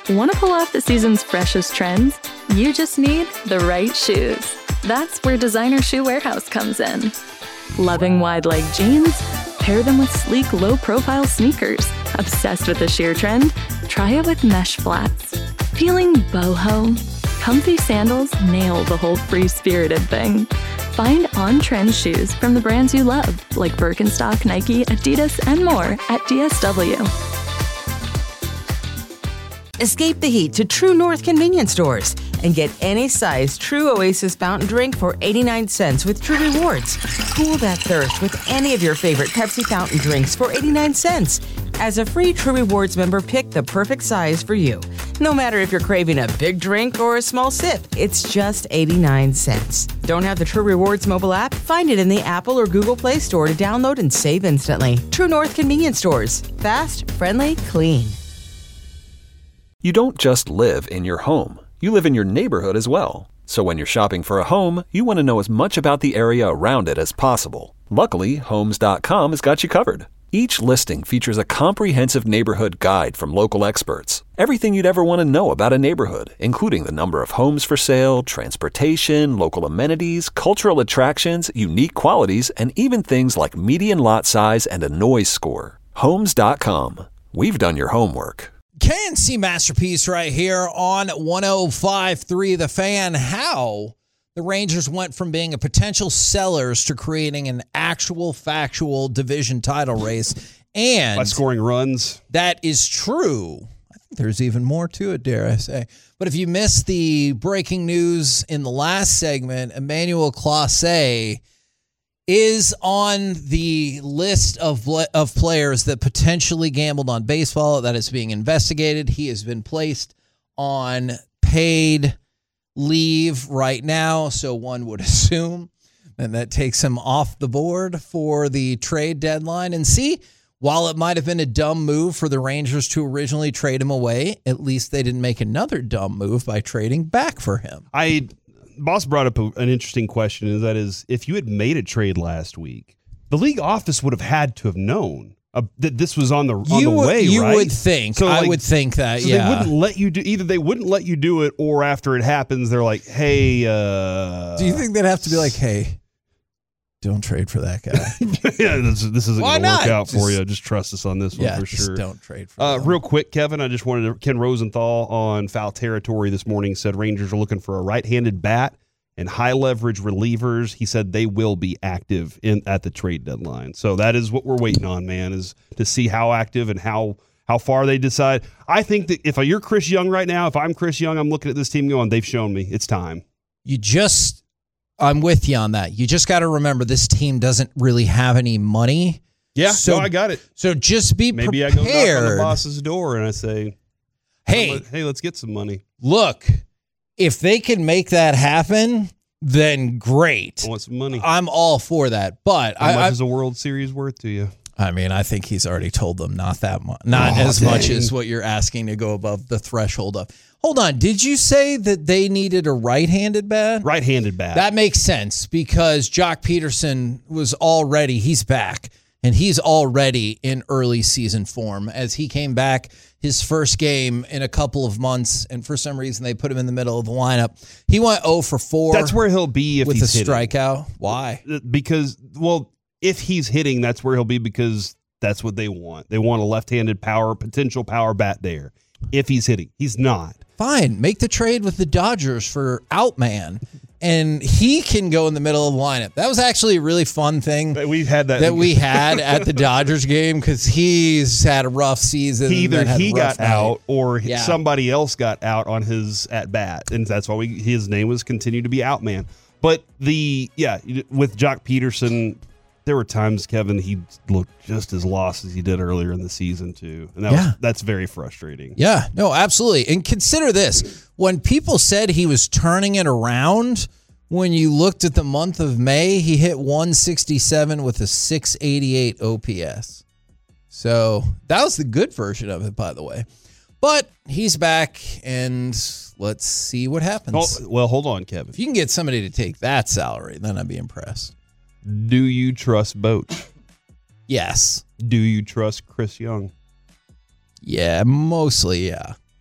Want to pull off the season's freshest trends? You just need the right shoes. That's where Designer Shoe Warehouse comes in. Loving wide-leg jeans? Pair them with sleek, low-profile sneakers. Obsessed with the sheer trend? Try it with mesh flats. Feeling boho? Comfy sandals nail the whole free-spirited thing. Find on-trend shoes from the brands you love, like Birkenstock, Nike, Adidas, and more at DSW. Escape the heat to True North convenience stores and get any size True Oasis fountain drink for 89 cents with True Rewards. Cool that thirst with any of your favorite Pepsi fountain drinks for 89 cents. As a free True Rewards member, pick the perfect size for you. No matter if you're craving a big drink or a small sip, it's just 89 cents. Don't have the True Rewards mobile app? Find it in the Apple or Google Play Store to download and save instantly. True North convenience stores. Fast, friendly, clean. You don't just live in your home. You live in your neighborhood as well. So when you're shopping for a home, you want to know as much about the area around it as possible. Luckily, Homes.com has got you covered. Each listing features a comprehensive neighborhood guide from local experts. Everything you'd ever want to know about a neighborhood, including the number of homes for sale, transportation, local amenities, cultural attractions, unique qualities, and even things like median lot size and a noise score. Homes.com. We've done your homework. KNC Masterpiece right here on 105.3 The Fan. How the Rangers went from being a potential sellers to creating an actual factual division title race. And by scoring runs. That is true. I think there's even more to it, dare I say. But if you missed the breaking news in the last segment, Emmanuel Clase is on the list of players that potentially gambled on baseball that is being investigated. He has been placed on paid leave right now, so one would assume, and that takes him off the board for the trade deadline. And see, while it might have been a dumb move for the Rangers to originally trade him away, at least they didn't make another dumb move by trading back for him. Boss brought up an interesting question, and that is, if you had made a trade last week, the league office would have had to have known that this was on the way, you right? You would think. So, I would think that, so yeah. They wouldn't let you do, either they wouldn't let you do it, or after it happens, they're like, hey. Do you think they'd have to be like, hey, don't trade for that guy? Yeah, this isn't going to work out for you. Just trust us on this one for sure. Don't trade for that. Real quick, Kevin, I just wanted to, Ken Rosenthal on Foul Territory this morning said Rangers are looking for a right-handed bat and high-leverage relievers. He said they will be active at the trade deadline. So that is what we're waiting on, man, is to see how active and how far they decide. I think that if you're Chris Young right now, if I'm Chris Young, I'm looking at this team going, they've shown me it's time. I'm with you on that. You just got to remember this team doesn't really have any money. Yeah, so I got it. So just be prepared. Maybe I go knock on the boss's door and I say, hey, let's get some money. Look, if they can make that happen, then great. I want some money. I'm all for that. But how much is a World Series worth to you? I mean, I think he's already told them not that much, much as what you're asking to go above the threshold of. Hold on. Did you say that they needed a right-handed bat? Right-handed bat. That makes sense because Jock Peterson he's back, and he's already in early season form as he came back his first game in a couple of months, and for some reason they put him in the middle of the lineup. He went 0 for 4. That's where he'll be if with he's a strikeout. Why? Because, if he's hitting, that's where he'll be because that's what they want. They want a left-handed potential power bat there. If he's hitting. He's not. Fine. Make the trade with the Dodgers for Outman, and he can go in the middle of the lineup. That was actually a really fun thing we had at the Dodgers game because he's had a rough season. Either he got out or somebody else got out on his at-bat, and that's why his name was continued to be Outman. But with Jock Peterson, there were times, Kevin, he looked just as lost as he did earlier in the season, too. And that's very frustrating. Yeah, no, absolutely. And consider this. When people said he was turning it around, when you looked at the month of May, he hit 167 with a 688 OPS. So that was the good version of it, by the way. But he's back, and let's see what happens. Hold on, Kevin. If you can get somebody to take that salary, then I'd be impressed. Do you trust Boach? Yes. Do you trust Chris Young? Yeah, mostly, yeah.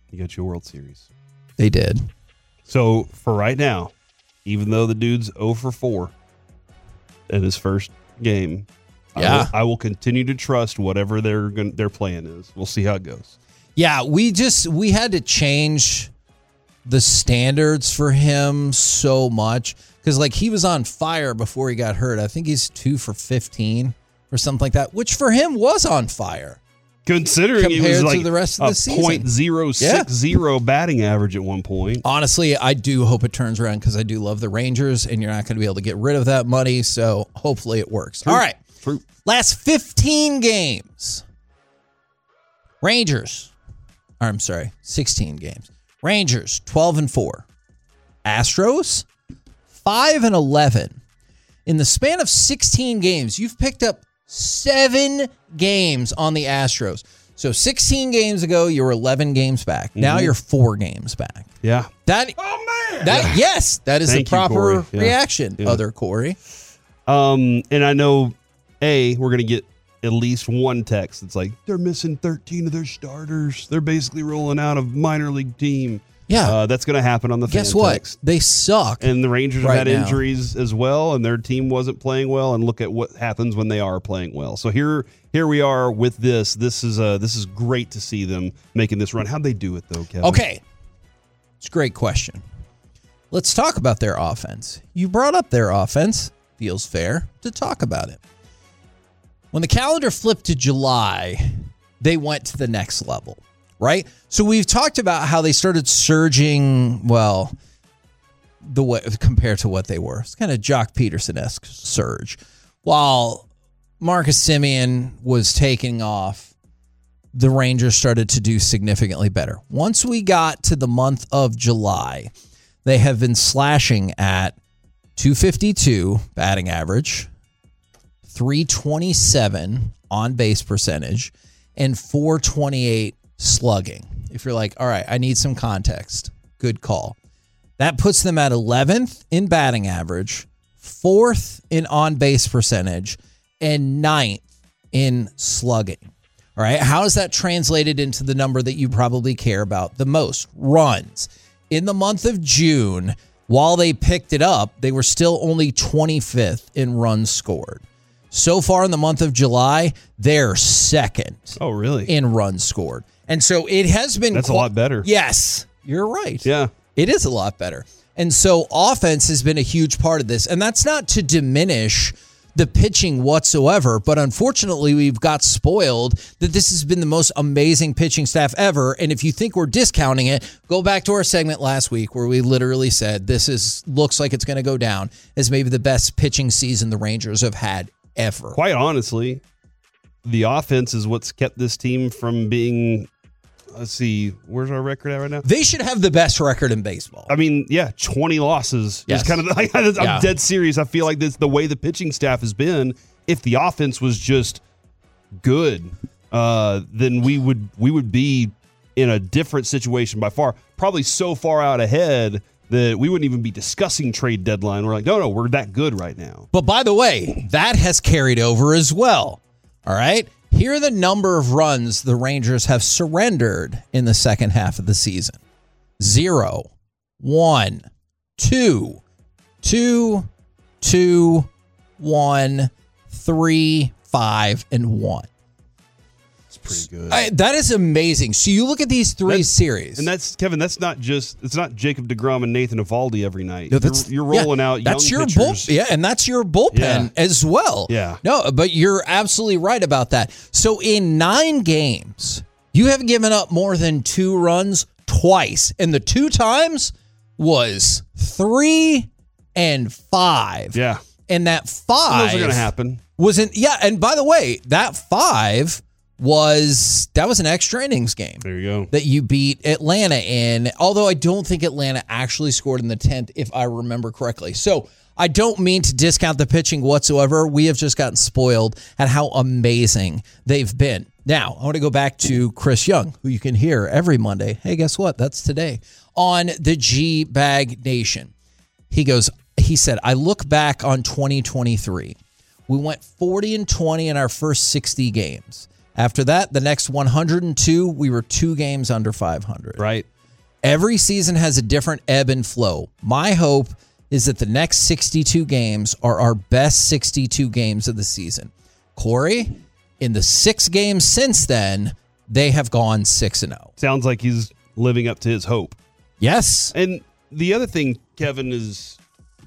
You got your World Series. They did. So for right now, even though the dude's 0 for 4 in his first game, Yeah. I will continue to trust whatever their plan is. We'll see how it goes. Yeah, we had to change the standards for him so much because like he was on fire before he got hurt. I think he's 2 for 15 or something like that, which for him was on fire. Considering he was Compared like to the rest of the season. .060 batting average at one point. Honestly, I do hope it turns around because I do love the Rangers, and you're not going to be able to get rid of that money, so hopefully it works. True. All right. True. Last 15 games. 16 games. Rangers 12-4. Astros 5-11. In the span of 16 games, you've picked up 7 games on the Astros. So 16 games ago, you were 11 games back. Now you're 4 games back. Yeah. Yes, that is Thank the proper you, Corey. Yeah. reaction, Yeah. other Corey. And I know, we're going to get at least one text that's like, they're missing 13 of their starters. They're basically rolling out a minor league team. Yeah. That's going to happen on the fan Guess what? text. They suck. And the Rangers right have had now. injuries as well, and their team wasn't playing well. And look at what happens when they are playing well. So here we are with this. This is great to see them making this run. How'd they do it though, Kevin? Okay. It's a great question. Let's talk about their offense. You brought up their offense. Feels fair to talk about it. When the calendar flipped to July, they went to the next level, right? So we've talked about how they started surging, well, the way compared to what they were. It's kind of Jock Peterson-esque surge. While Marcus Semien was taking off, the Rangers started to do significantly better. Once we got to the month of July, they have been slashing at 252 batting average, 327 on base percentage, and 428 slugging. If you're like, all right, I need some context, good call. That puts them at 11th in batting average, 4th in on base percentage, and 9th in slugging. All right, how is that translated into the number that you probably care about the most? Runs. In the month of June, while they picked it up, they were still only 25th in runs scored. So far in the month of July, they're second. Oh, really? In runs scored. And so it has been... That's a lot better. Yes, you're right. Yeah. It is a lot better. And so offense has been a huge part of this. And that's not to diminish the pitching whatsoever, but unfortunately we've got spoiled that this has been the most amazing pitching staff ever. And if you think we're discounting it, go back to our segment last week where we literally said looks like it's going to go down as maybe the best pitching season the Rangers have had ever. Quite honestly, the offense is what's kept this team from being... Let's see, where's our record at right now? They should have the best record in baseball. I mean, 20 losses. Yes. Is kind of like, I'm dead serious. I feel like this the way the pitching staff has been. If the offense was just good, then we would be in a different situation by far. Probably so far out ahead that we wouldn't even be discussing trade deadline. We're like, no, we're that good right now. But by the way, that has carried over as well. All right. Here are the number of runs the Rangers have surrendered in the second half of the season. 0, 1, 2, 2, 2, 1, 3, 5, and 1. It's pretty good. That is amazing. So you look at these three series. And that's, Kevin, it's not Jacob deGrom and Nathan Eovaldi every night. No, you're rolling out young pitchers. And that's your bullpen as well. Yeah. No, but you're absolutely right about that. So in 9 games, you have given up more than 2 runs twice. And the 2 times was 3 and 5. Yeah. And that 5 Those are going to happen. And by the way, that 5 was an extra innings game. There you go. That you beat Atlanta in, although I don't think Atlanta actually scored in the 10th, if I remember correctly. So I don't mean to discount the pitching whatsoever. We have just gotten spoiled at how amazing they've been. Now, I want to go back to Chris Young, who you can hear every Monday. Hey, guess what? That's today on the G-Bag Nation. He said, I look back on 2023. We went 40-20 in our first 60 games. After that, the next 102, we were 2 games under 500. Right. Every season has a different ebb and flow. My hope is that the next 62 games are our best 62 games of the season. Corey, in the 6 games since then, they have gone 6-0. Sounds like he's living up to his hope. Yes. And the other thing, Kevin, is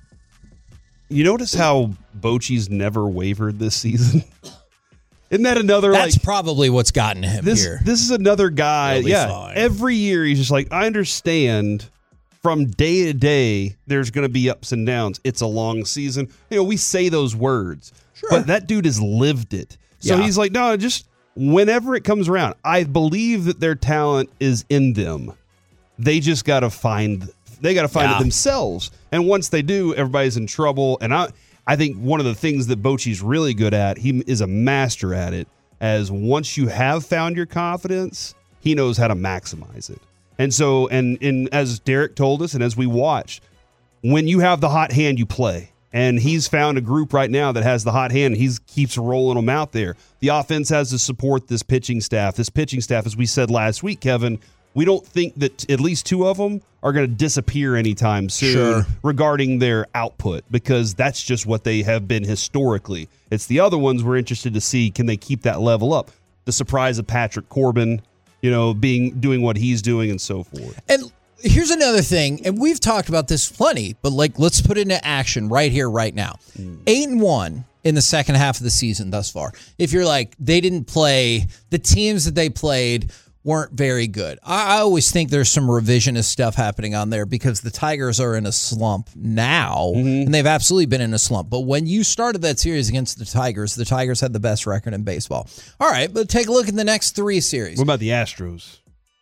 you notice how Bochy's never wavered this season? Isn't that another? That's probably what's gotten him here. This is another guy. Yeah. Fine. Every year he's just like, I understand from day to day there's going to be ups and downs. It's a long season. We say those words. Sure. But that dude has lived it. So he's like, no, just whenever it comes around, I believe that their talent is in them. They just got to find it themselves. And once they do, everybody's in trouble. And I think one of the things that Bochy's really good at, he is a master at it, as once you have found your confidence, he knows how to maximize it. And so, and as Derek told us, and as we watched, when you have the hot hand, you play. And he's found a group right now that has the hot hand. He keeps rolling them out there. The offense has to support this pitching staff. This pitching staff, as we said last week, Kevin, we don't think that at least 2 of them are going to disappear anytime soon regarding their output, because that's just what they have been historically. It's the other ones we're interested to see, can they keep that level up? The surprise of Patrick Corbin, doing what he's doing and so forth. And here's another thing, and we've talked about this plenty, but let's put it into action right here, right now. 8-1 in the second half of the season thus far. If you're like, they didn't play, the teams that they played weren't very good. I always think there's some revisionist stuff happening on there because the Tigers are in a slump now, and they've absolutely been in a slump. But when you started that series against the Tigers had the best record in baseball. All right, but take a look at the next 3 series. What about the Astros?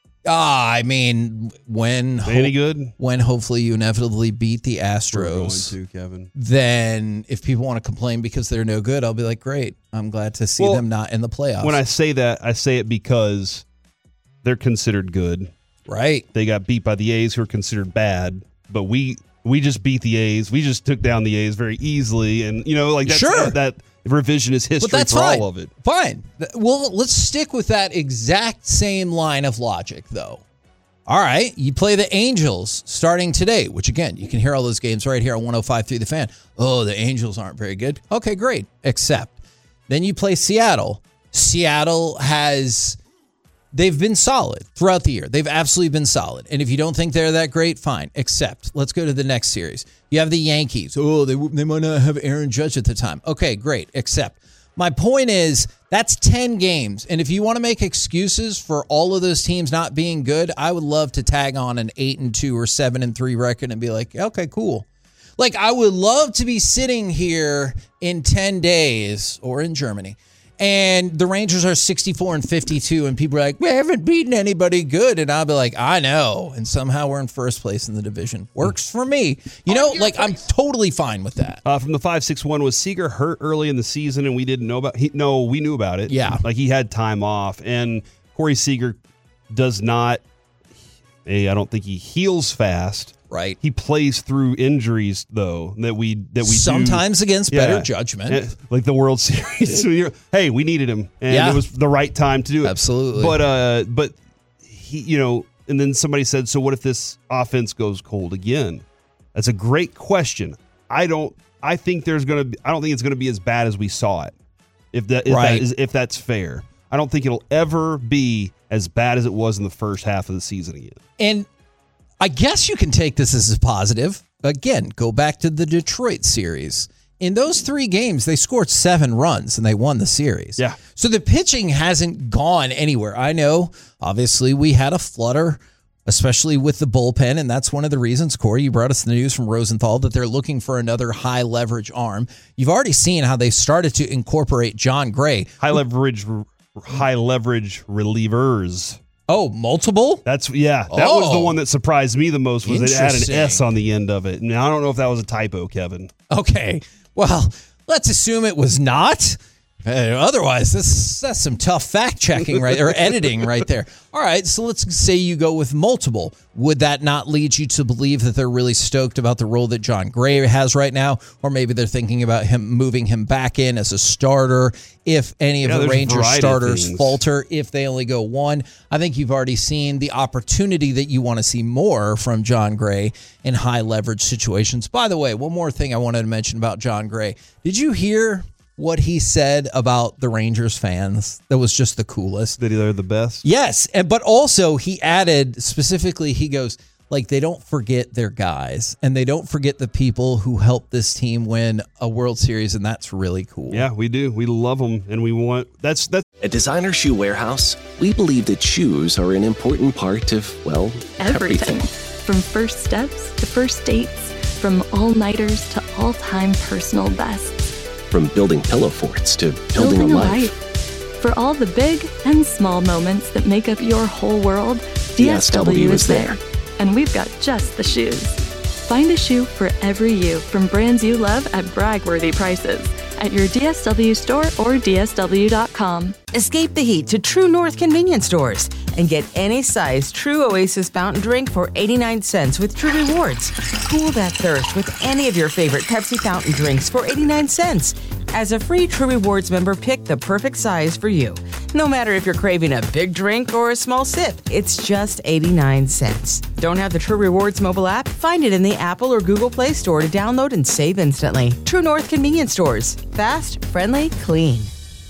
I mean, any good? When hopefully you inevitably beat the Astros, we're going to, Kevin. Then if people want to complain because they're no good, I'll be like, great. I'm glad to see them not in the playoffs. When I say that, I say it because they're considered good. Right. They got beat by the A's, who are considered bad, but we just beat the A's. We just took down the A's very easily, and that's that revisionist history for all of it. Fine. Well, let's stick with that exact same line of logic, though. All right, you play the Angels starting today, which, again, you can hear all those games right here on 105.3 The Fan. Oh, the Angels aren't very good. Okay, great. Except then you play Seattle. They've been solid throughout the year. They've absolutely been solid. And if you don't think they're that great, fine. Except, let's go to the next series. You have the Yankees. Oh, they might not have Aaron Judge at the time. Okay, great. Except, my point is, that's 10 games. And if you want to make excuses for all of those teams not being good, I would love to tag on an 8-2 or 7-3 record and be like, okay, cool. Like, I would love to be sitting here in 10 days, or in Germany, and the Rangers are 64-52, and people are like, we haven't beaten anybody good. And I'll be like, I know. And somehow we're in first place in the division. Works for me. I'm totally fine with that. From the 561, was Seager hurt early in the season and we didn't know about it? No, we knew about it. Yeah. Like, he had time off. And Corey Seager does not, I don't think he heals fast. Right. He plays through injuries, though, that we sometimes do. Against better judgment. Like the World Series. Hey, we needed him, and it was the right time to do it. Absolutely. But he, and then somebody said, so what if this offense goes cold again? That's a great question. I don't think it's going to be as bad as we saw it. If that's fair. I don't think it'll ever be as bad as it was in the first half of the season again. And I guess you can take this as a positive. Again, go back to the Detroit series. In those 3 games, they scored 7 runs and they won the series. Yeah. So the pitching hasn't gone anywhere. I know, obviously, we had a flutter, especially with the bullpen, and that's one of the reasons, Corey, you brought us the news from Rosenthal that they're looking for another high leverage arm. You've already seen how they started to incorporate John Gray. High leverage relievers. Oh, multiple? That was the one that surprised me the most, was they had an S on the end of it. Now, I don't know if that was a typo, Kevin. Okay. Well, let's assume it was not. Otherwise, that's some tough fact checking right or editing right there. All right, so let's say you go with multiple. Would that not lead you to believe that they're really stoked about the role that John Gray has right now, or maybe they're thinking about moving him back in as a starter if any of the Rangers starters falter, if they only go one? I think you've already seen the opportunity that you want to see more from John Gray in high leverage situations. By the way, one more thing I wanted to mention about John Gray. Did you hear what he said about the Rangers fans? That was just the coolest. That they're the best? Yes, but also he added specifically, he goes, like, they don't forget their guys, and they don't forget the people who helped this team win a World Series, and that's really cool. Yeah, we do. We love them, and we want that's. At Designer Shoe Warehouse, we believe that shoes are an important part of, well, everything. From first steps to first dates, from all-nighters to all-time personal bests. From building pillow forts to building a life. For all the big and small moments that make up your whole world, DSW is there. And we've got just the shoes. Find a shoe for every you from brands you love at brag-worthy prices at your DSW store or DSW.com. Escape the heat to True North convenience stores and get any size True Oasis fountain drink for 89 cents with True Rewards. Cool that thirst with any of your favorite Pepsi fountain drinks for 89 cents. As a free True Rewards member, pick the perfect size for you. No matter if you're craving a big drink or a small sip, it's just 89 cents. Don't have the True Rewards mobile app? Find it in the Apple or Google Play Store to download and save instantly. True North convenience stores. Fast, friendly, clean.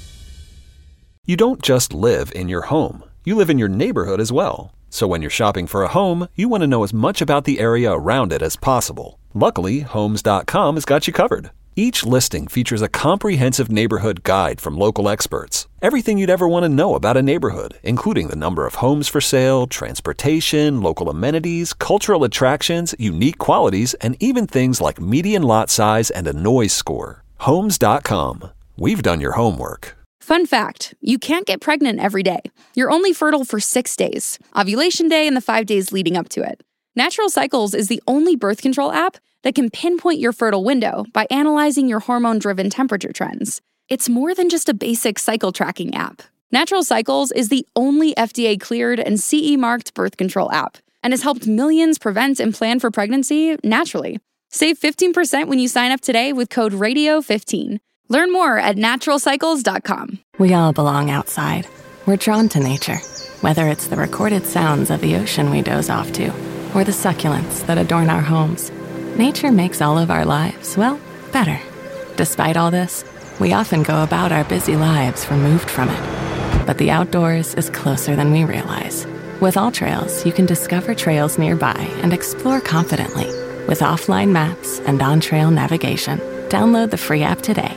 You don't just live in your home. You live in your neighborhood as well. So when you're shopping for a home, you want to know as much about the area around it as possible. Luckily, Homes.com has got you covered. Each listing features a comprehensive neighborhood guide from local experts. Everything you'd ever want to know about a neighborhood, including the number of homes for sale, transportation, local amenities, cultural attractions, unique qualities, and even things like median lot size and a noise score. Homes.com. We've done your homework. Fun fact, you can't get pregnant every day. You're only fertile for 6 days, ovulation day and the 5 days leading up to it. Natural Cycles is the only birth control app that can pinpoint your fertile window by analyzing your hormone-driven temperature trends. It's more than just a basic cycle tracking app. Natural Cycles is the only FDA-cleared and CE-marked birth control app and has helped millions prevent and plan for pregnancy naturally. Save 15% when you sign up today with code RADIO15. Learn more at naturalcycles.com. We all belong outside. We're drawn to nature, whether it's the recorded sounds of the ocean we doze off to, or the succulents that adorn our homes. Nature makes all of our lives, well, better. Despite all this, we often go about our busy lives removed from it. But the outdoors is closer than we realize. With AllTrails, you can discover trails nearby and explore confidently. With offline maps and on-trail navigation, download the free app today.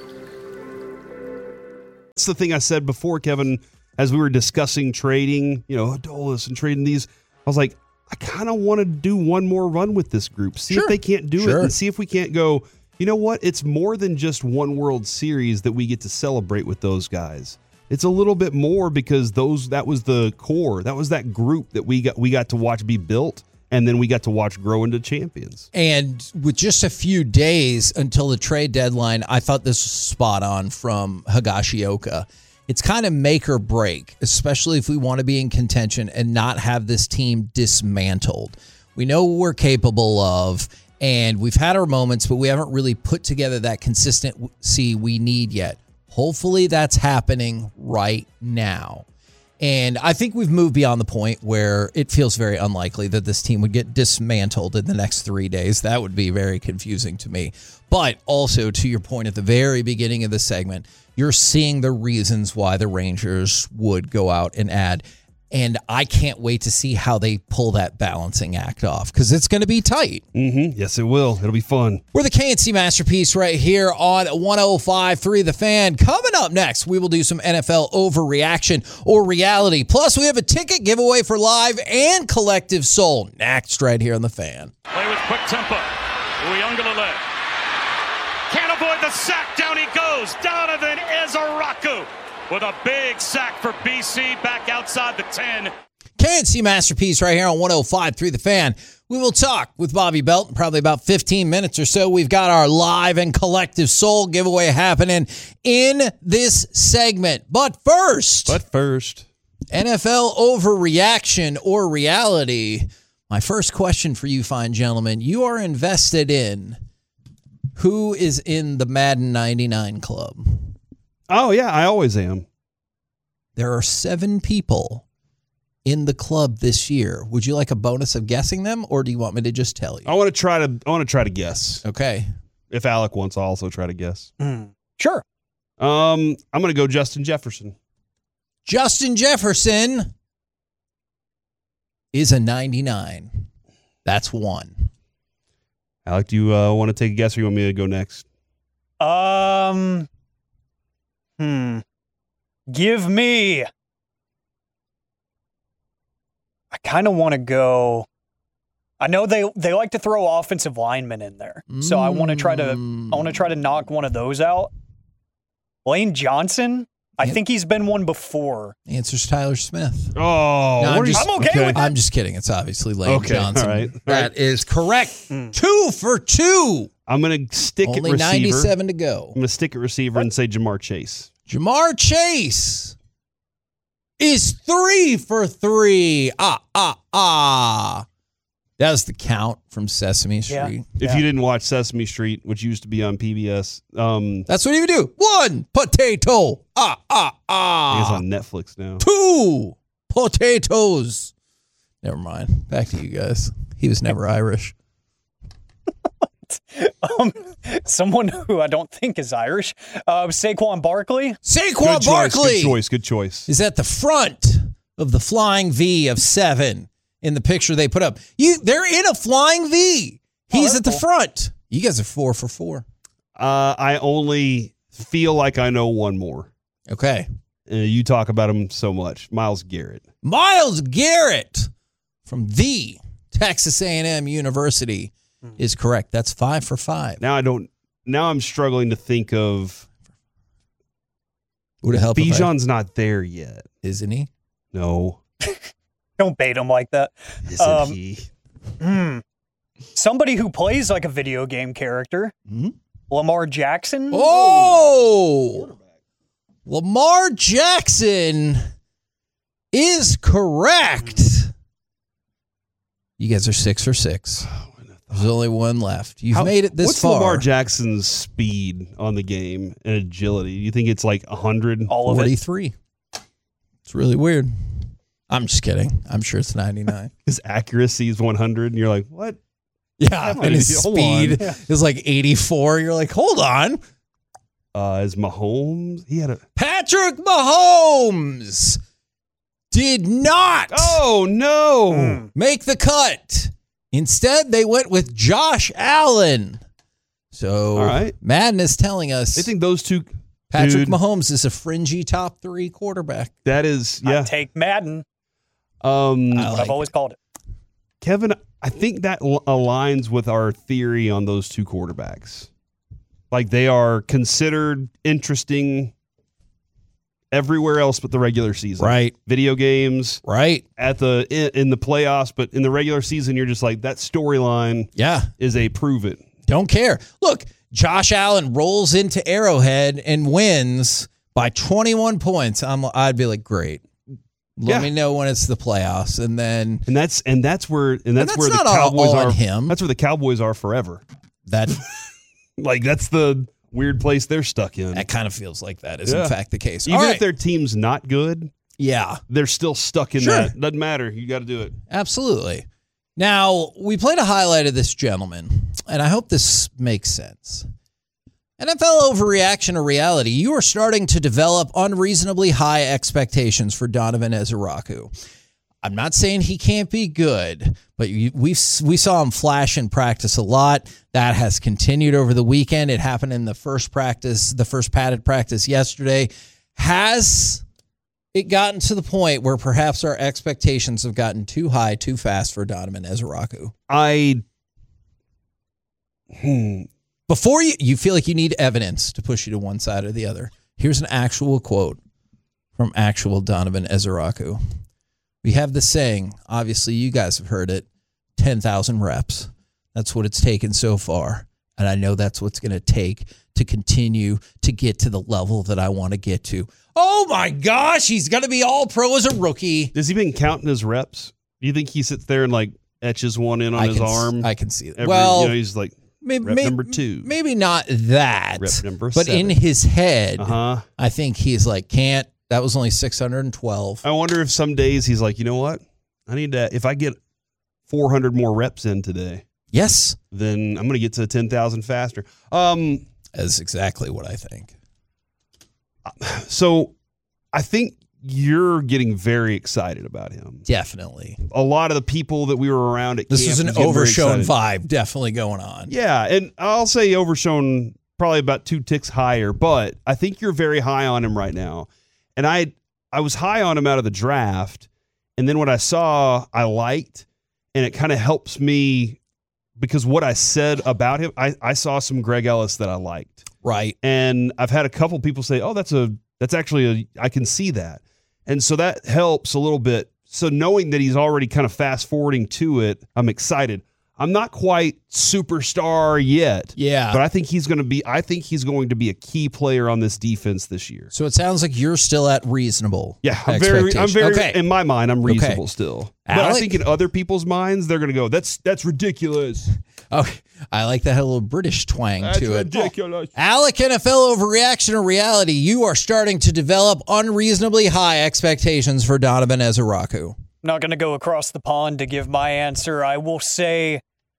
That's the thing I said before, Kevin, as we were discussing trading, Adolis and trading these. I was like, I kind of want to do one more run with this group, see if they can't do it, and see if we can't go, you know what? It's more than just one World Series that we get to celebrate with those guys. It's a little bit more because that was the core. That was that group that we got to watch be built, and then we got to watch grow into champions. And with just a few days until the trade deadline, I thought this was spot on from Higashioka. It's kind of make or break, especially if we want to be in contention and not have this team dismantled. We know what we're capable of, and we've had our moments, but we haven't really put together that consistency we need yet. Hopefully that's happening right now. And I think we've moved beyond the point where it feels very unlikely that this team would get dismantled in the next 3 days. That would be very confusing to me. But also, to your point at the very beginning of the segment, you're seeing the reasons why the Rangers would go out and add. And I can't wait to see how they pull that balancing act off, because it's going to be tight. Mm-hmm. Yes, it will. It'll be fun. We're the KNC Masterpiece right here on 105.3 The Fan. Coming up next, we will do some NFL overreaction or reality. Plus, we have a ticket giveaway for Live and Collective Soul. Next, right here on The Fan. Play with quick tempo. Uyunglele can't avoid the sack. Down he goes. Donovan Ezaraku with a big sack for BC back outside the 10. KNC Masterpiece right here on 105.3 The Fan. We will talk with Bobby Belt in probably about 15 minutes or so. We've got our Live and Collective Soul giveaway happening in this segment. But first, NFL overreaction or reality. My first question for you, fine gentlemen. You are invested in who is in the Madden 99 club. Oh, yeah, I always am. There are 7 people in the club this year. Would you like a bonus of guessing them, or do you want me to just tell you? I want to try to guess. Okay. If Alec wants, I'll also try to guess. Sure. I'm going to go Justin Jefferson. Justin Jefferson is a 99. That's 1. Alec, do you want to take a guess, or you want me to go next? Give me. I kind of want to go. I know they like to throw offensive linemen in there, so I want to try to knock one of those out. Lane Johnson. I think he's been one before. Answer's Tyler Smith. Oh, no, I'm okay with that. I'm just kidding. It's obviously Lane Johnson. All right. That is correct. 2 for 2. I'm going to stick Only at receiver. 97 to go. I'm going to stick at receiver and say Jamar Chase. Jamar Chase is 3 for 3. That was the count from Sesame Street. Yeah. If you didn't watch Sesame Street, which used to be on PBS, that's what he would do. 1 potato. I think it's on Netflix now. 2 potatoes. Never mind. Back to you guys. He was never Irish. Someone who I don't think is Irish. Saquon Barkley. Saquon Barkley. Good choice. Is at the front of the flying V of 7 in the picture they put up. They're in a flying V. He's at the front. You guys are 4 for 4. I only feel like I know one more. Okay. You talk about him so much. Myles Garrett. Myles Garrett from the Texas A&M University is correct. That's 5 for 5. Now I'm struggling to think of. Would it help? Bijan's not there yet, isn't he? No. Don't bait him like that. Isn't he? Somebody who plays like a video game character. Lamar Jackson. Oh, Lamar Jackson is correct. You guys are 6 for 6. There's only one left. You've made it this far. What's Lamar Jackson's speed on the game and agility? You think it's like 100? All of 43. It's really weird. I'm just kidding. I'm sure it's 99. His accuracy is 100, and you're like, what? Yeah, and his speed is like 84. You're like, hold on. Is Mahomes? He had a Patrick Mahomes did not. Oh no! Make the cut. Instead, they went with Josh Allen. So, all right. Madden is telling us they think those two. Patrick Mahomes is a fringy top 3 quarterback. That is, yeah. I take Madden. I've always called it. Kevin, I think that aligns with our theory on those two quarterbacks. Like, they are considered interesting everywhere else but the regular season. Right. Video games. Right. In the playoffs, but in the regular season, you're just like, that storyline is a prove it. Don't care. Look, Josh Allen rolls into Arrowhead and wins by 21 points. I'd be like, great. Let me know when it's the playoffs, and that's where the Cowboys are. Him. That's where the Cowboys are forever. That that's the weird place they're stuck in. That kind of feels like that is in fact the case. Even if their team's not good, they're still stuck in that. Doesn't matter. You got to do it. Absolutely. Now, we played a highlight of this gentleman, and I hope this makes sense. NFL overreaction or reality. You are starting to develop unreasonably high expectations for Donovan Ezeraku. I'm not saying he can't be good, but we saw him flash in practice a lot. That has continued over the weekend. It happened in the first padded practice yesterday. Has it gotten to the point where perhaps our expectations have gotten too high, too fast for Donovan Ezeraku? Before you feel like you need evidence to push you to one side or the other, here's an actual quote from actual Donovan Ezeraku. We have the saying, obviously you guys have heard it, 10,000 reps. That's what it's taken so far. And I know that's what's going to take to continue to get to the level that I want to get to. Oh my gosh, he's going to be all pro as a rookie. Has he been counting his reps? Do you think he sits there and like etches one in on his arm? I can see that. He's like, rep number 2. Maybe not that. Rep number but 7. in his head, I think he's like, that was only 612. I wonder if some days he's like, you know what? I need to, if I get 400 more reps in today. Yes. Then I'm going to get to 10,000 faster. That's exactly what I think. So I think you're getting very excited about him. Definitely. A lot of the people that we were around at this camp is an overshown vibe definitely going on. Yeah, and I'll say overshown probably about 2 ticks higher, but I think you're very high on him right now. And I was high on him out of the draft, and then what I saw I liked, and it kind of helps me because what I said about him, I saw some Greg Ellis that I liked. Right. And I've had a couple people say, oh, that's actually I can see that. And so that helps a little bit. So knowing that he's already kind of fast forwarding to it, I'm excited. I'm not quite superstar yet. Yeah. But I think he's going to be a key player on this defense this year. So it sounds like you're still at reasonable. Yeah, I'm very okay. In my mind, I'm reasonable still. But Alec? I think in other people's minds, they're going to go, that's ridiculous. Oh, I like that little British twang to it. That's ridiculous. Alec, NFL overreaction or reality? You are starting to develop unreasonably high expectations for Donovan Ezeraku. Not going to go across the pond to give my answer. I'm going to say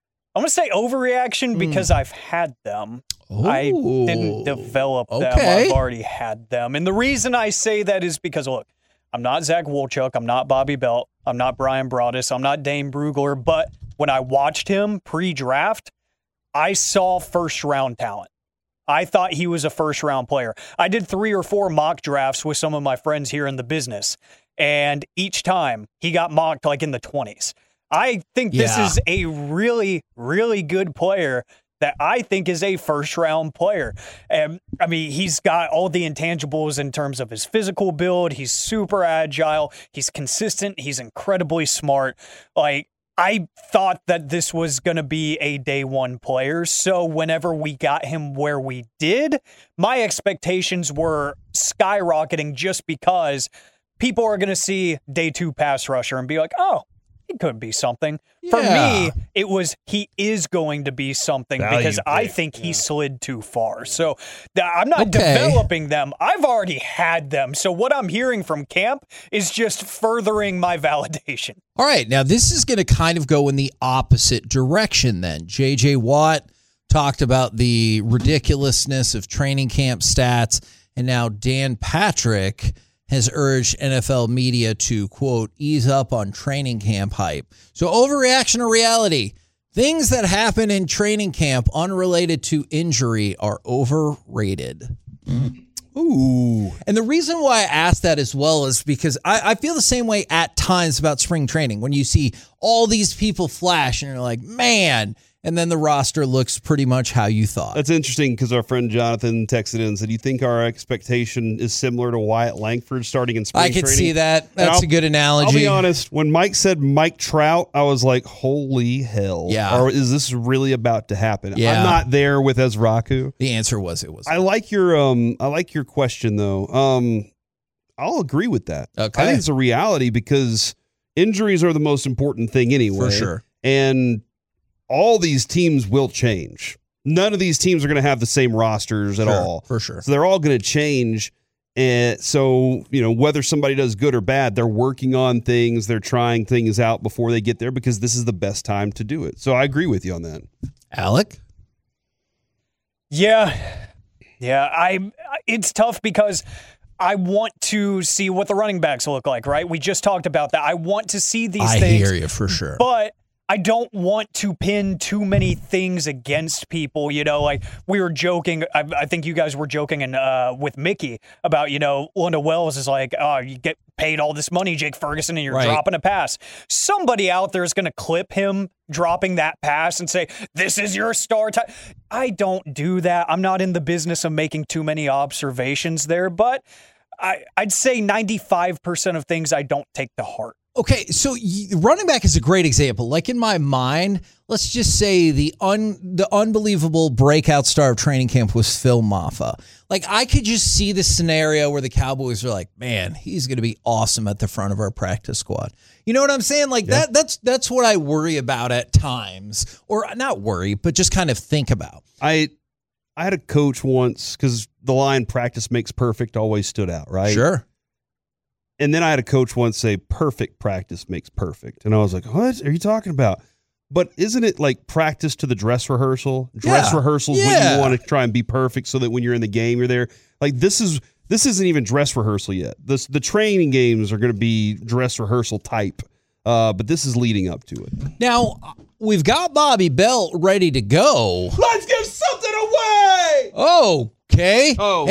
overreaction because I've had them. Oh, I didn't develop them. I've already had them. And the reason I say that is because, look, I'm not Zach Wolchuk. I'm not Bobby Belt. I'm not Brian Broaddus. I'm not Dane Brugler. But when I watched him pre-draft, I saw first-round talent. I thought he was a first-round player. I did 3 or 4 mock drafts with some of my friends here in the business. And each time he got mocked like in the 20s. I think this is a really, really good player that I think is a first-round player. I mean, he's got all the intangibles in terms of his physical build. He's super agile. He's consistent. He's incredibly smart. Like, I thought that this was going to be a day one player. So whenever we got him where we did, my expectations were skyrocketing just because people are going to see day 2 pass rusher and be like, oh, he could be something. Yeah. For me, it was he is going to be something because I think he slid too far. So I'm not developing them. I've already had them. So what I'm hearing from camp is just furthering my validation. All right. Now, this is going to kind of go in the opposite direction then. J.J. Watt talked about the ridiculousness of training camp stats, and now Dan Patrick has urged NFL media to, quote, ease up on training camp hype. So overreaction or reality? Things that happen in training camp unrelated to injury are overrated. Ooh. And the reason why I asked that as well is because I feel the same way at times about spring training. When you see all these people flash and you're like, man, and then the roster looks pretty much how you thought. That's interesting because our friend Jonathan texted in and said, do you think our expectation is similar to Wyatt Langford starting in spring training? I could see that. That's a good analogy. I'll be honest. When Mike said Mike Trout, I was like, holy hell. Yeah. Or is this really about to happen? Yeah. I'm not there with Ezeraku. The answer was it was. I like your question, though. I'll agree with that. Okay. I think it's a reality because injuries are the most important thing anyway. For sure. And all these teams will change. None of these teams are going to have the same rosters at all. For sure. So they're all going to change. And so, whether somebody does good or bad, they're working on things. They're trying things out before they get there because this is the best time to do it. So I agree with you on that. Alec? Yeah. It's tough because I want to see what the running backs look like, right? We just talked about that. I want to see these things. I hear you for sure. But I don't want to pin too many things against people, like we were joking. I think you guys were joking with Mickey about, Lunda Wells is like, oh, you get paid all this money, Jake Ferguson, and you're dropping a pass. Somebody out there is going to clip him dropping that pass and say, this is your star time. I don't do that. I'm not in the business of making too many observations there, but I'd say 95% of things I don't take to heart. Okay, so running back is a great example. Like in my mind, let's just say the unbelievable breakout star of training camp was Phil Maffa. Like I could just see the scenario where the Cowboys are like, man, he's going to be awesome at the front of our practice squad. You know what I'm saying? Like that's what I worry about at times, or not worry, but just kind of think about. I had a coach once, because the line "practice makes perfect" always stood out, right? Sure. And then I had a coach once say "perfect practice makes perfect," and I was like, "What are you talking about?" But isn't it like practice to the dress rehearsal? Dress rehearsals when you want to try and be perfect, so that when you're in the game, you're there. Like this isn't even dress rehearsal yet. The training games are going to be dress rehearsal type, but this is leading up to it. Now we've got Bobby Belt ready to go. Let's give something away. Okay. Oh,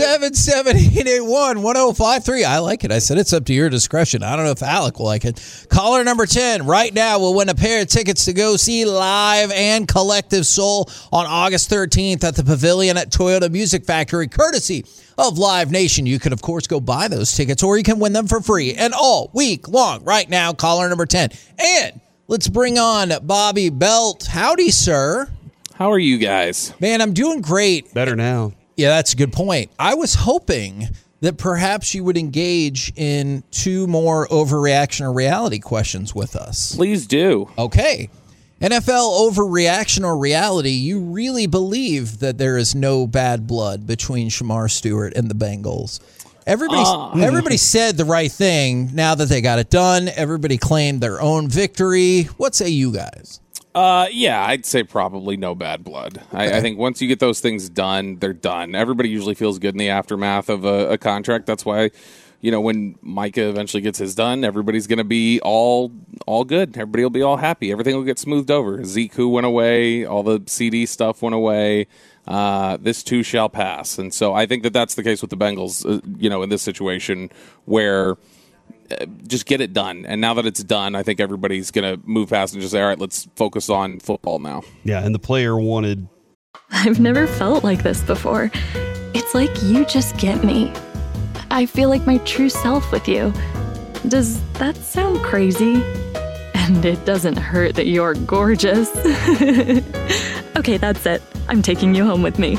877-881-1053. I like it. I said it's up to your discretion. I don't know if Alec will like it. Caller number 10 right now will win a pair of tickets to go see Live and Collective Soul on August 13th at the Pavilion at Toyota Music Factory, courtesy of Live Nation. You can, of course, go buy those tickets, or you can win them for free and all week long. Right now, caller number 10. And let's bring on Bobby Belt. Howdy, sir. How are you guys? Man, I'm doing great. Better now. Yeah, that's a good point. I was hoping that perhaps you would engage in 2 more overreaction or reality questions with us. Please do. Okay. NFL overreaction or reality, you really believe that there is no bad blood between Shamar Stewart and the Bengals. Everybody said the right thing now that they got it done. Everybody claimed their own victory. What say you guys? Yeah, I'd say probably no bad blood. I think once you get those things done, they're done. Everybody usually feels good in the aftermath of a contract. That's why, when Micah eventually gets his done, everybody's going to be all good. Everybody will be all happy. Everything will get smoothed over. Zeke who went away, all the CD stuff went away. This too shall pass. And so I think that that's the case with the Bengals, in this situation where just get it done. And now that it's done, I think everybody's going to move past and just say, all right, let's focus on football now. Yeah, and the player wanted... I've never felt like this before. It's like you just get me. I feel like my true self with you. Does that sound crazy? And it doesn't hurt that you're gorgeous. Okay, that's it. I'm taking you home with me.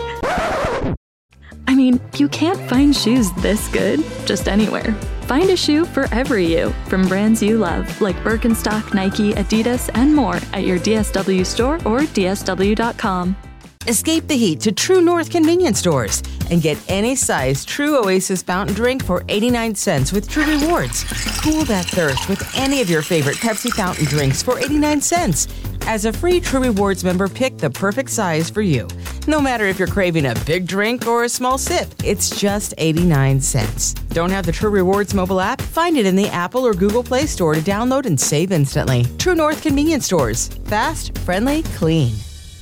I mean, you can't find shoes this good just anywhere. Find a shoe for every you from brands you love, like Birkenstock, Nike, Adidas, and more at your DSW store or DSW.com. Escape the heat to True North convenience stores and get any size True Oasis fountain drink for 89 cents with True Rewards. Cool that thirst with any of your favorite Pepsi fountain drinks for 89 cents. As a free True Rewards member, pick the perfect size for you. No matter if you're craving a big drink or a small sip, it's just 89 cents. Don't have the True Rewards mobile app? Find it in the Apple or Google Play Store to download and save instantly. True North convenience stores. Fast, friendly, clean.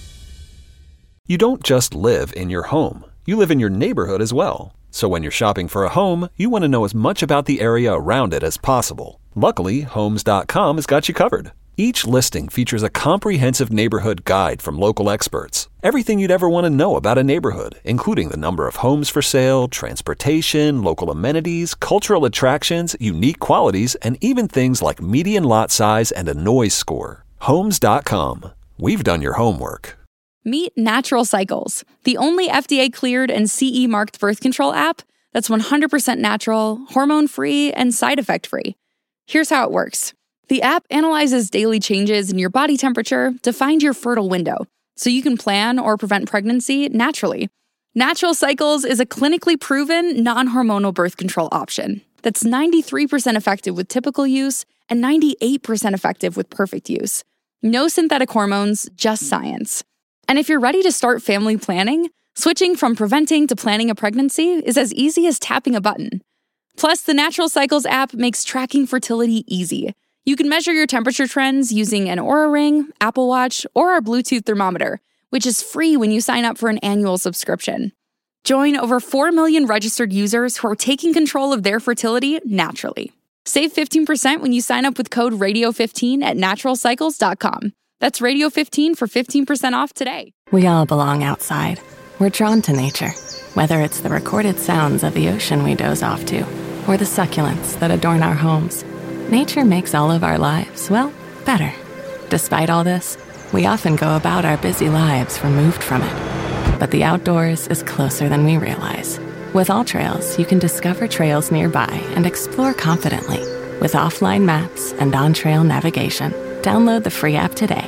You don't just live in your home. You live in your neighborhood as well. So when you're shopping for a home, you want to know as much about the area around it as possible. Luckily, Homes.com has got you covered. Each listing features a comprehensive neighborhood guide from local experts. Everything you'd ever want to know about a neighborhood, including the number of homes for sale, transportation, local amenities, cultural attractions, unique qualities, and even things like median lot size and a noise score. Homes.com. We've done your homework. Meet Natural Cycles, the only FDA-cleared and CE-marked birth control app that's 100% natural, hormone-free, and side effect-free. Here's how it works. The app analyzes daily changes in your body temperature to find your fertile window, so you can plan or prevent pregnancy naturally. Natural Cycles is a clinically proven, non-hormonal birth control option that's 93% effective with typical use and 98% effective with perfect use. No synthetic hormones, just science. And if you're ready to start family planning, switching from preventing to planning a pregnancy is as easy as tapping a button. Plus, the Natural Cycles app makes tracking fertility easy. You can measure your temperature trends using an Oura Ring, Apple Watch, or our Bluetooth thermometer, which is free when you sign up for an annual subscription. Join over 4 million registered users who are taking control of their fertility naturally. Save 15% when you sign up with code RADIO15 at naturalcycles.com. That's Radio15 for 15% off today. We all belong outside. We're drawn to nature, whether it's the recorded sounds of the ocean we doze off to, or the succulents that adorn our homes. Nature makes all of our lives, well, better. Despite all this, we often go about our busy lives removed from it. But the outdoors is closer than we realize. With AllTrails, you can discover trails nearby and explore confidently. With offline maps and on-trail navigation, download the free app today.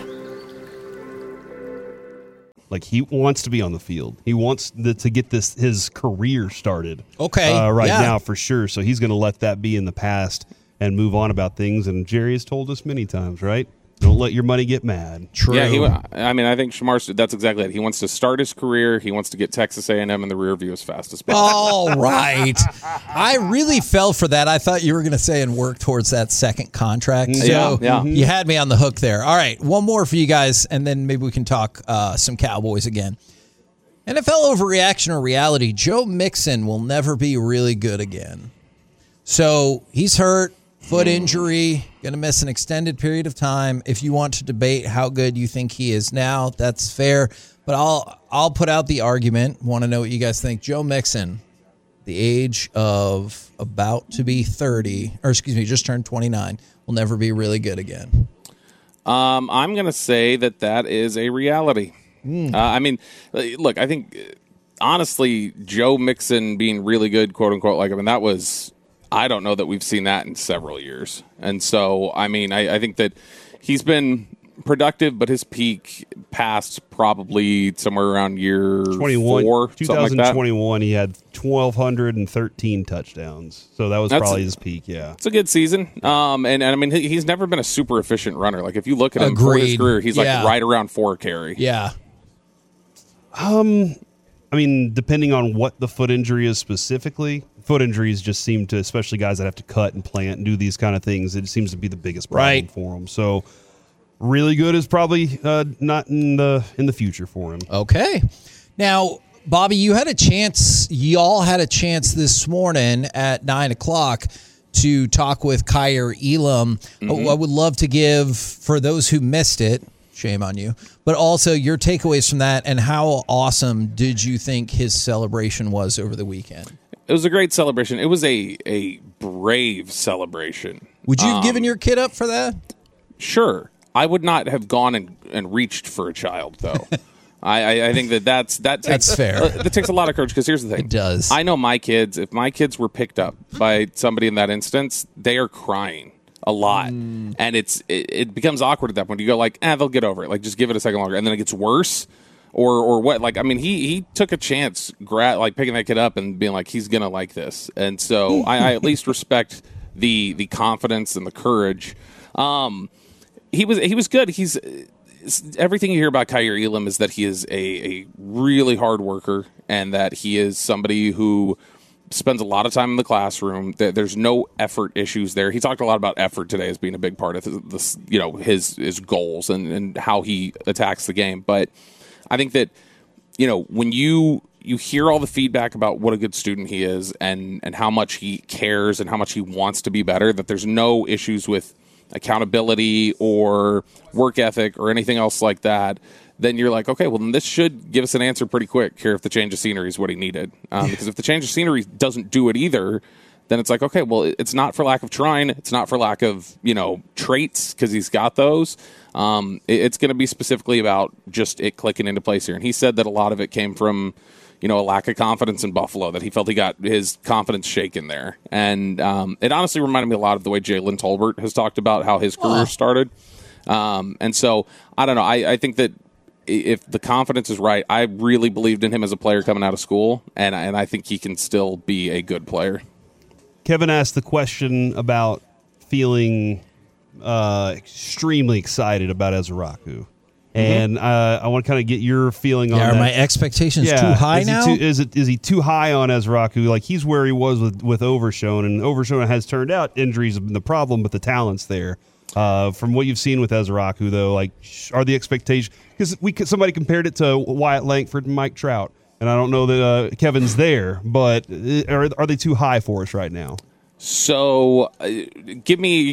Like, he wants to be on the field. He wants to get his career started. Okay. Now for sure. So he's going to let that be in the past and move on about things. And Jerry has told us many times, right? Don't let your money get mad. True. Yeah, I think Shamar, that's exactly it. He wants to start his career. He wants to get Texas A&M in the rear view as fast as possible. All right. I really fell for that. I thought you were going to say and work towards that second contract. So you had me on the hook there. All right, one more for you guys, and then maybe we can talk some Cowboys again. NFL overreaction or reality, Joe Mixon will never be really good again. So he's hurt. Foot injury, going to miss an extended period of time. If you want to debate how good you think he is now, that's fair. But I'll put out the argument. Want to know what you guys think. Joe Mixon, the age of about to be 30, or excuse me, just turned 29, will never be really good again. I'm going to say that is a reality. I mean, look, I think, honestly, Joe Mixon being really good, quote unquote, that was... I don't know that we've seen that in several years. And so, I mean, I think that he's been productive, but his peak passed probably somewhere around year 21, 4, 2021, like he had 1,213 touchdowns. So that was probably his peak, yeah. It's a good season. And I mean, he's never been a super efficient runner. Like, if you look at him for his career, he's right around 4 carry. Yeah. I mean, depending on what the foot injury is specifically, foot injuries just seem to, especially guys that have to cut and plant and do these kind of things, it seems to be the biggest problem for them. So really good is probably not in the future for him. Okay. Now, Bobby, y'all had a chance this morning at 9 o'clock to talk with Kaiir Elam. I would love to give, for those who missed it, shame on you, but also your takeaways from that, and how awesome did you think his celebration was over the weekend? It was a great celebration. It was a brave celebration. Would you have given your kid up for that? Sure. I would not have gone and reached for a child, though. I think that's fair. That takes a lot of courage, because here's the thing. It does. I know my kids, if my kids were picked up by somebody in that instance, they are crying a lot. And it becomes awkward at that point. You go like, they'll get over it. Like, just give it a second longer. And then it gets worse. Or what? Like, I mean, he took a chance, picking that kid up and being like, he's gonna like this. And so I at least respect the confidence and the courage. He was good. He's everything you hear about Kaiir Elam is that he is a really hard worker, and that he is somebody who spends a lot of time in the classroom. There's no effort issues there. He talked a lot about effort today as being a big part of this, his goals and how he attacks the game. But I think that, when you hear all the feedback about what a good student he is and how much he cares and how much he wants to be better, that there's no issues with accountability or work ethic or anything else like that, then you're like, okay, well, then this should give us an answer pretty quick here if the change of scenery is what he needed. Because if the change of scenery doesn't do it either, then it's like, okay, well, it's not for lack of trying. It's not for lack of, traits, because he's got those. It's going to be specifically about just it clicking into place here. And he said that a lot of it came from, a lack of confidence in Buffalo, that he felt he got his confidence shaken there. And it honestly reminded me a lot of the way Jalen Tolbert has talked about how his career started. And so, I don't know. I think that if the confidence is right, I really believed in him as a player coming out of school, and I think he can still be a good player. Kevin asked the question about feeling extremely excited about Ezraku. And I want to kind of get your feeling on that. Are my expectations too high now? Is he too high on Ezraku? Like, he's where he was with Overshone, and Overshone has turned out injuries have been the problem, but the talent's there. From what you've seen with Ezraku, though, like, are the expectations? Because somebody compared it to Wyatt Langford and Mike Trout, and I don't know that Kevin's there, but are they too high for us right now? So, give me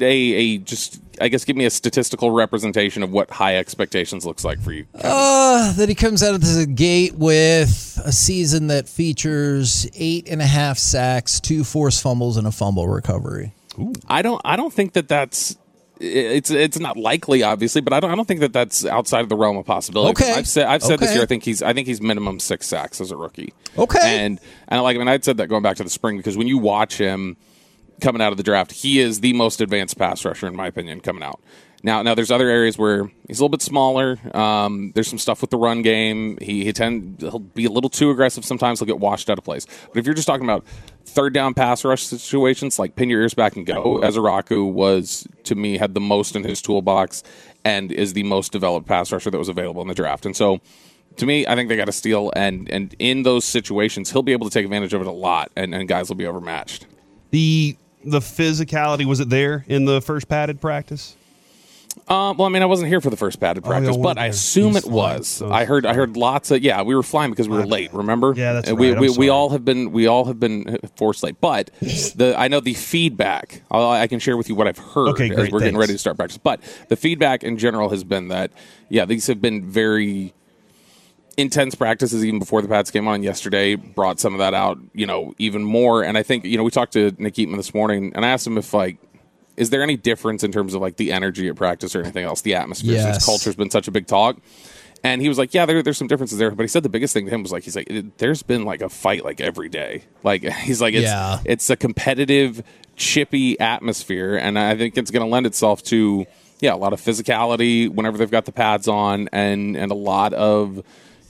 a statistical representation of what high expectations looks like for you. That he comes out of the gate with a season that features 8.5 sacks, 2 forced fumbles, and a fumble recovery. I don't think that's. It's not likely, obviously, but I don't think that's outside of the realm of possibility. Okay. I've said this year. I think he's minimum 6 sacks as a rookie. Okay. And I'd said that going back to the spring, because when you watch him coming out of the draft, he is the most advanced pass rusher in my opinion coming out. Now there's other areas where he's a little bit smaller. There's some stuff with the run game. He'll be a little too aggressive sometimes. He'll get washed out of place. But if you're just talking about third down pass rush situations, like pin your ears back and go, Ezeraku to me, had the most in his toolbox and is the most developed pass rusher that was available in the draft. And so, to me, I think they got to steal. And in those situations, he'll be able to take advantage of it a lot, and guys will be overmatched. The physicality, was it there in the first padded practice? I wasn't here for the first padded practice, but I assume it was. So I heard lots of we were flying because we were late. Remember? Yeah, that's right. We all have been forced late. But I know the feedback. I can share with you what I've heard great, as we're getting ready to start practice. But the feedback in general has been that these have been very intense practices even before the pads came on yesterday. Brought some of that out, even more. And I think we talked to Nick Eatman this morning, and I asked him if is there any difference in terms of the energy at practice or anything else, the atmosphere, since culture's been such a big talk? And he was like, there's some differences there. But he said the biggest thing to him was there's been a fight every day. He's like, it's a competitive, chippy atmosphere. And I think it's going to lend itself to, a lot of physicality whenever they've got the pads on and a lot of,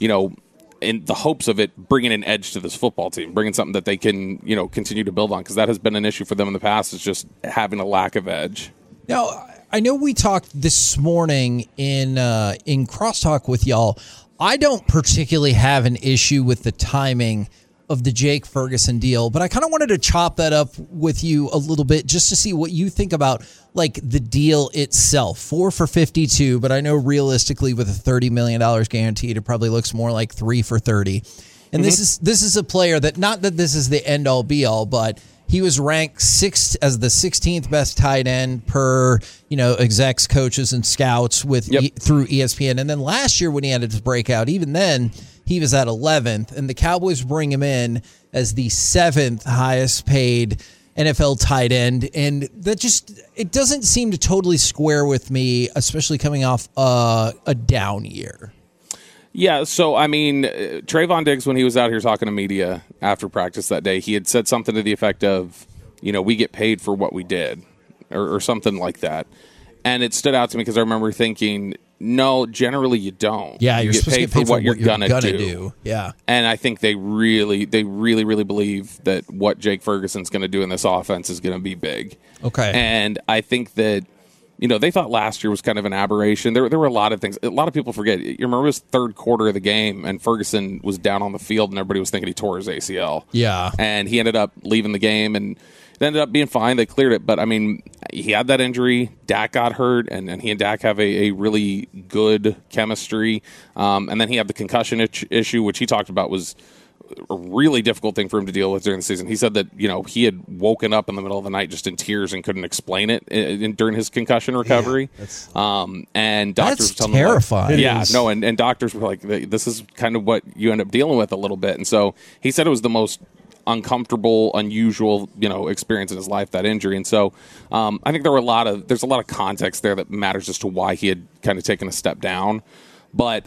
in the hopes of it bringing an edge to this football team, bringing something that they can, continue to build on, because that has been an issue for them in the past, is just having a lack of edge. Now, I know we talked this morning in Crosstalk with y'all. I don't particularly have an issue with the timing of the Jake Ferguson deal, but I kind of wanted to chop that up with you a little bit just to see what you think about the deal itself. 4 for $52, but I know realistically with a $30 million guaranteed, it probably looks more like 3 for $30. And this is a player that, not that this is the end all be all, but he was ranked sixth as the 16th best tight end per, execs, coaches, and scouts through ESPN. And then last year when he had his breakout, even then he was at 11th, and the Cowboys bring him in as the 7th highest paid NFL tight end. And that it doesn't seem to totally square with me, especially coming off a down year. Yeah, so, Trayvon Diggs, when he was out here talking to media after practice that day, he had said something to the effect of, we get paid for what we did, or something like that. And it stood out to me because I remember thinking, no, generally you don't. Yeah, you get paid for what you're gonna do. Yeah. And I think they really believe that what Jake Ferguson's going to do in this offense is going to be big. Okay. And I think that, they thought last year was kind of an aberration. There were a lot of things. A lot of people forget. You remember his third quarter of the game, and Ferguson was down on the field, and everybody was thinking he tore his ACL. Yeah. And he ended up leaving the game, and it ended up being fine. They cleared it. But, he had that injury. Dak got hurt, and he and Dak have a really good chemistry. And then he had the concussion issue, which he talked about was a really difficult thing for him to deal with during the season. He said that, he had woken up in the middle of the night just in tears and couldn't explain it during his concussion recovery. Yeah, and doctors that's terrifying. And doctors were like, this is kind of what you end up dealing with a little bit. And so he said it was the most uncomfortable, unusual, experience in his life, that injury. And so I think there's a lot of context there that matters as to why he had kind of taken a step down. But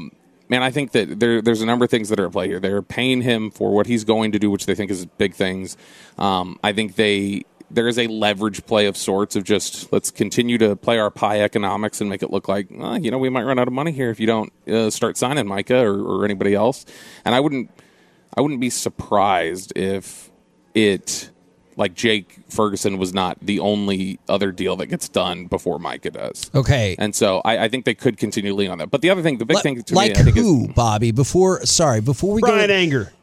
I think that there's a number of things that are at play here. They're paying him for what he's going to do, which they think is big things. I think there is a leverage play of sorts of just, let's continue to play our pie economics and make it look like, we might run out of money here if you don't start signing Micah or anybody else. And I wouldn't be surprised if it, Jake Ferguson was not the only other deal that gets done before Micah does. Okay. And so I think they could continue to lean on that. But the other thing, the big thing to me, I think who, Bobby? Before we Brian go... Anger.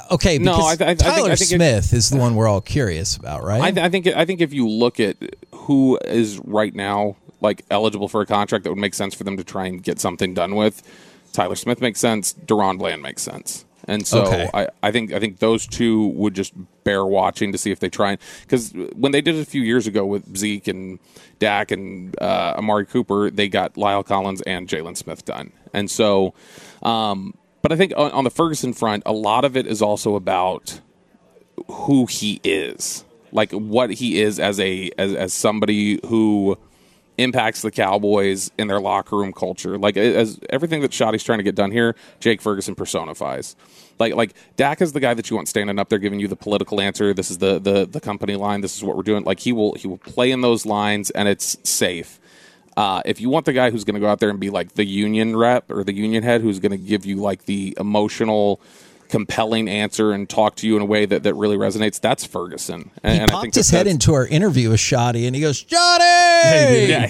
Tyler Smith is the one we're all curious about, right? I think if you look at who is right now eligible for a contract that would make sense for them to try and get something done with, Tyler Smith makes sense. DaRon Bland makes sense. And so I think those two would just bear watching to see if they try. Because when they did it a few years ago with Zeke and Dak and Amari Cooper, they got Lyle Collins and Jalen Smith done. And so, but I think on the Ferguson front, a lot of it is also about who he is. like what he is as somebody who impacts the Cowboys in their locker room culture. Like, as everything that Shoddy's trying to get done here, Jake Ferguson personifies. Like Dak is the guy that you want standing up there giving you the political answer. This is the company line. This is what we're doing. Like, he will play in those lines, and it's safe. If you want the guy who's going to go out there and be like the union rep or the union head, who's going to give you like the emotional, compelling answer and talk to you in a way that really resonates, that's Ferguson. And he popped I think his head into our interview with Shoddy, and he goes, "Shoddy!" Yeah,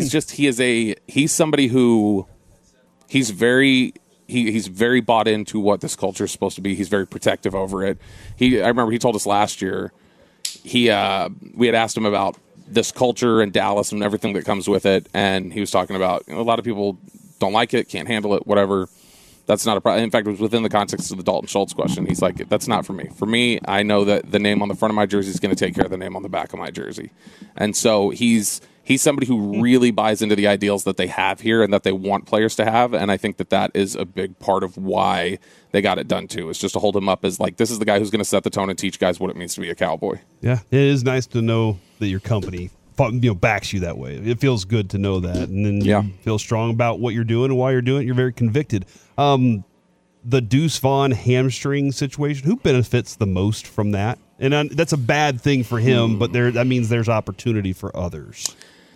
he's somebody who he's very bought into what this culture is supposed to be. He's very protective over it. I remember he told us last year. We had asked him about this culture in Dallas and everything that comes with it, and he was talking about, a lot of people don't like it, can't handle it, whatever. That's not a problem. In fact, it was within the context of the Dalton Schultz question. He's like, that's not for me. For me, I know that the name on the front of my jersey is going to take care of the name on the back of my jersey. And so he's somebody who really buys into the ideals that they have here and that they want players to have. And I think that is a big part of why they got it done too. It's just to hold him up as like, this is the guy who's going to set the tone and teach guys what it means to be a Cowboy. Yeah, it is nice to know that your company backs you that way. It feels good to know that, and then you feel strong about what you're doing and why you're doing it. You're very convicted. The Deuce Vaughn hamstring situation, who benefits the most from that? And that's a bad thing for him, but that means there's opportunity for others.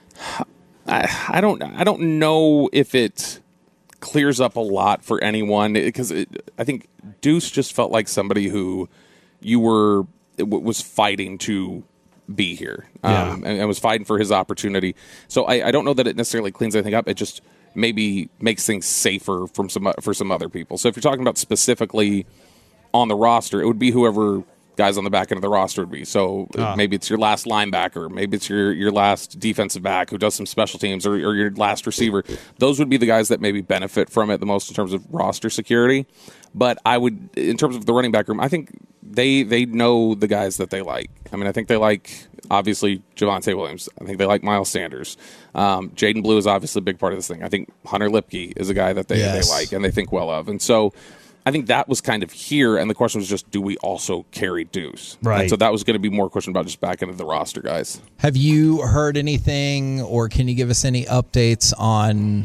I don't know if it clears up a lot for anyone, because I think Deuce just felt like somebody who was fighting to be here, and was fighting for his opportunity. So I don't know that it necessarily cleans anything up. It just maybe makes things safer for some other people. So if you're talking about specifically on the roster, it would be whoever guys on the back end of the roster would be. So maybe it's your last linebacker, maybe it's your last defensive back who does some special teams, or your last receiver. Those would be the guys that maybe benefit from it the most in terms of roster security. But in terms of the running back room, I think they know the guys that they like. I mean, I think they like, obviously, Javonte Williams. I think they like Miles Sanders. Jaden Blue is obviously a big part of this thing. I think Hunter Lipke is a guy that they like and they think well of. And so I think that was kind of here, and the question was just, do we also carry Deuce? Right. And so that was going to be more question about just back into the roster guys. Have you heard anything, or can you give us any updates on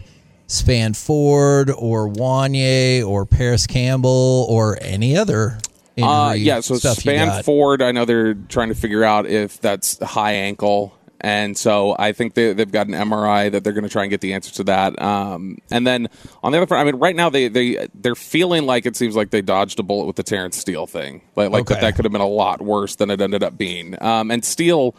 Spanford or Wanye or Paris Campbell or any other injury so stuff Spanford, I know they're trying to figure out if that's high ankle. And so I think they've got an MRI that they're going to try and get the answer to that. And then on the other front, I mean, right now they're feeling like it seems like they dodged a bullet with the Terrence Steele thing. That could have been a lot worse than it ended up being. And Steele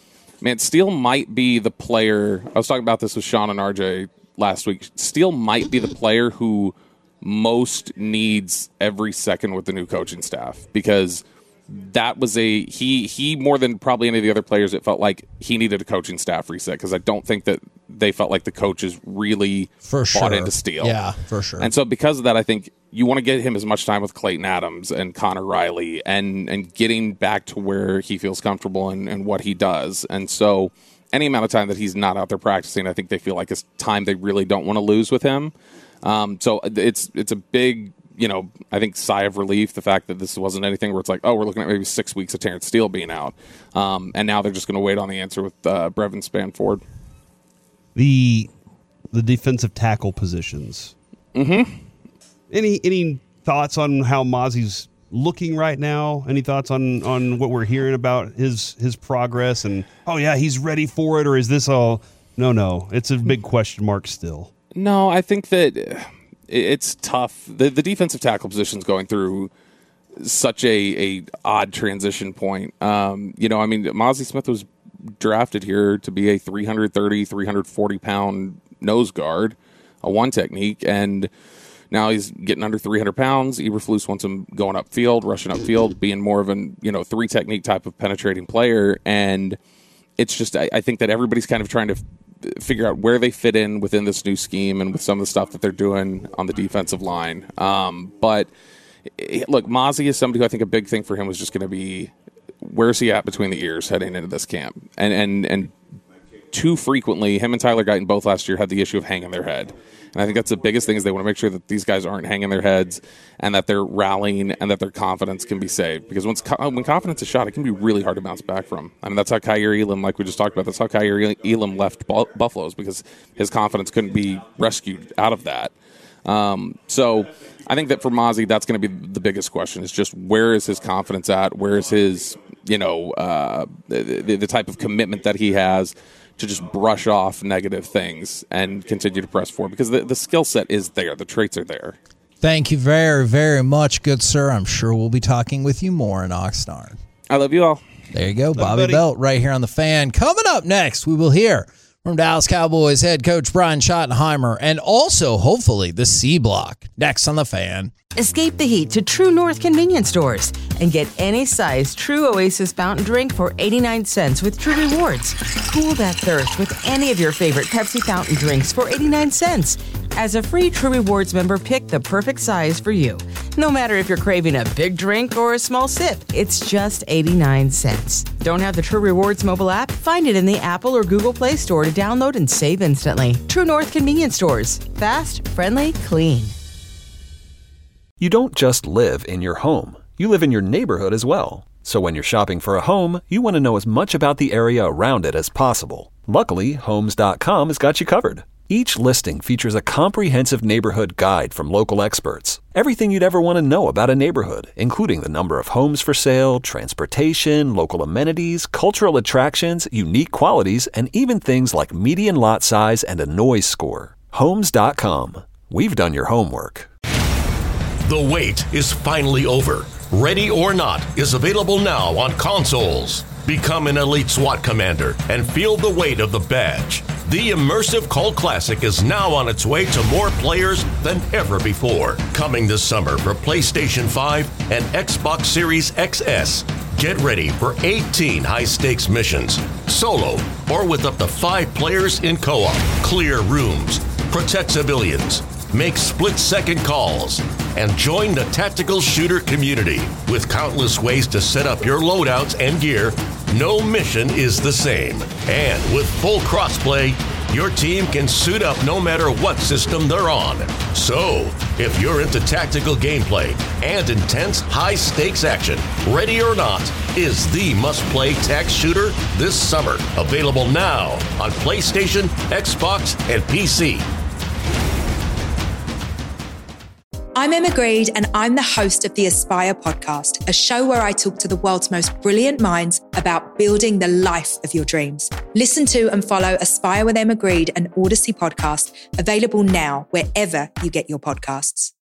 might be the player. I was talking about this with Sean and RJ last week. Steele might be the player who most needs every second with the new coaching staff, because that was he more than probably any of the other players, it felt like he needed a coaching staff reset, because I don't think that they felt like the coaches really bought into Steele. Yeah, for sure. And so because of that, I think you want to get him as much time with Clayton Adams and Connor Riley and getting back to where he feels comfortable and what he does. And so any amount of time that he's not out there practicing, I think they feel like it's time they really don't want to lose with him. So it's a big, I think, sigh of relief, the fact that this wasn't anything where it's like, oh, we're looking at maybe 6 weeks of Terrence Steele being out. And now they're just going to wait on the answer with Brevin Spanford. The defensive tackle positions. Mm-hmm. Any thoughts on how Mozzie's looking right now? Any thoughts on what we're hearing about his progress? And, oh, yeah, he's ready for it? Or is this all... No, it's a big question mark still. No, I think that it's tough. The defensive tackle position is going through such a odd transition point. Mozzie Smith was drafted here to be a 330, 340-pound nose guard, a one technique, and now he's getting under 300 pounds. Eberflus wants him going upfield, rushing upfield, being more of an three technique type of penetrating player. And it's just, I think that everybody's kind of trying to figure out where they fit in within this new scheme and with some of the stuff that they're doing on the defensive line. But look, Mozzie is somebody who I think a big thing for him was just going to be, where's he at between the ears heading into this camp? And too frequently, him and Tyler Guyton both last year had the issue of hanging their head. And I think that's the biggest thing is they want to make sure that these guys aren't hanging their heads and that they're rallying and that their confidence can be saved. Because when confidence is shot, it can be really hard to bounce back from. I mean, that's how Kaiir Elam, like we just talked about, that's how Kaiir Elam left Buffalo's because his confidence couldn't be rescued out of that. So I think that for Mazi, that's going to be the biggest question is just where is his confidence at? Where is his, the type of commitment that he has to just brush off negative things and continue to press forward because the skill set is there. The traits are there. Thank you very, very much, good sir. I'm sure we'll be talking with you more in Oxnard. I love you all. There you go. Bobby Belt right here on The Fan. Coming up next, we will hear from Dallas Cowboys head coach Brian Schottenheimer and also, hopefully, the C Block. Next on The Fan. Escape the heat to True North convenience stores and get any size True Oasis fountain drink for 89 cents with True Rewards. Cool that thirst with any of your favorite Pepsi fountain drinks for 89 cents. As a free True Rewards member, pick the perfect size for you. No matter if you're craving a big drink or a small sip, it's just 89 cents. Don't have the True Rewards mobile app? Find it in the Apple or Google Play Store to download and save instantly. True North convenience stores. Fast, friendly, clean. You don't just live in your home. You live in your neighborhood as well. So when you're shopping for a home, you want to know as much about the area around it as possible. Luckily, Homes.com has got you covered. Each listing features a comprehensive neighborhood guide from local experts. Everything you'd ever want to know about a neighborhood, including the number of homes for sale, transportation, local amenities, cultural attractions, unique qualities, and even things like median lot size and a noise score. Homes.com. We've done your homework. The wait is finally over. Ready or Not is available now on consoles. Become an elite SWAT commander and feel the weight of the badge. The immersive cult classic is now on its way to more players than ever before. Coming this summer for PlayStation 5 and Xbox Series XS. Get ready for 18 high-stakes missions, solo or with up to 5 players in co-op. Clear rooms, protect civilians, make split-second calls, and join the tactical shooter community. With countless ways to set up your loadouts and gear, no mission is the same. And with full crossplay, your team can suit up no matter what system they're on. So, if you're into tactical gameplay and intense high-stakes action, Ready or Not is the must-play tac shooter this summer. Available now on PlayStation, Xbox, and PC. I'm Emma Greed, and I'm the host of the Aspire podcast, a show where I talk to the world's most brilliant minds about building the life of your dreams. Listen to and follow Aspire with Emma Greed, an Odyssey podcast, available now wherever you get your podcasts.